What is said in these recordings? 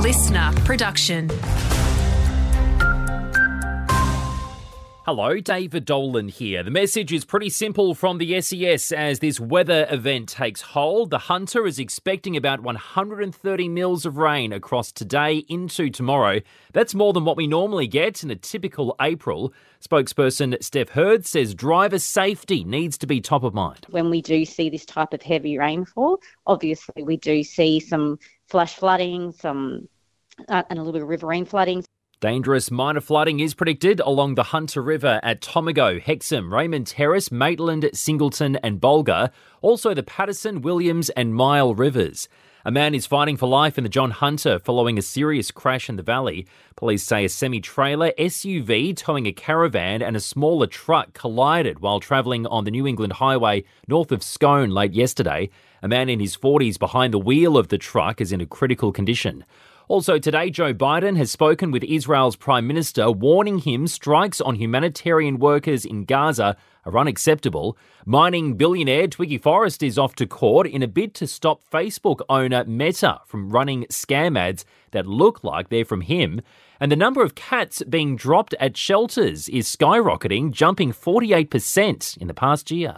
listener production. Hello, David Dolan here. The message is pretty simple from the SES as this weather event takes hold. The Hunter is expecting about 130 mils of rain across today into tomorrow. That's more than what we normally get in a typical April. Spokesperson Steph Hurd says driver safety needs to be top of mind. When we do see this type of heavy rainfall, obviously we do see some flash flooding, and a little bit of riverine flooding. Dangerous minor flooding is predicted along the Hunter River at Tomago, Hexham, Raymond Terrace, Maitland, Singleton and Bulga. Also the Patterson, Williams and Mile rivers. A man is fighting for life in the John Hunter following a serious crash in the valley. Police say a semi-trailer SUV towing a caravan and a smaller truck collided while travelling on the New England Highway north of Scone late yesterday. A man in his 40s behind the wheel of the truck is in a critical condition. Also today, Joe Biden has spoken with Israel's Prime Minister, warning him strikes on humanitarian workers in Gaza are unacceptable. Mining billionaire Twiggy Forrest is off to court in a bid to stop Facebook owner Meta from running scam ads that look like they're from him. And the number of cats being dropped at shelters is skyrocketing, jumping 48% in the past year.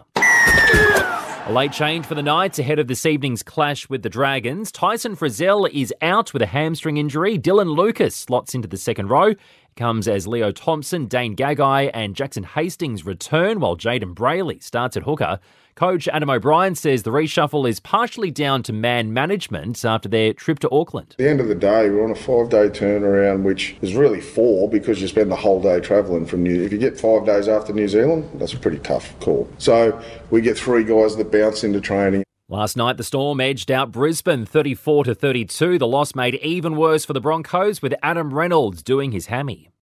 A late change for the Knights ahead of this evening's clash with the Dragons. Tyson Frizell is out with a hamstring injury. Dylan Lucas slots into the second row. It comes as Leo Thompson, Dane Gagai and Jackson Hastings return while Jaden Brayley starts at hooker. Coach Adam O'Brien says the reshuffle is partially down to man management after their trip to Auckland. At the end of the day, we're on a 5-day turnaround, which is really 4 because you spend the whole day travelling from If you get 5 days after New Zealand, that's a pretty tough call. So we get 3 guys that bounce into training. Last night, the Storm edged out Brisbane 34-32. The loss made even worse for the Broncos with Adam Reynolds doing his hammy.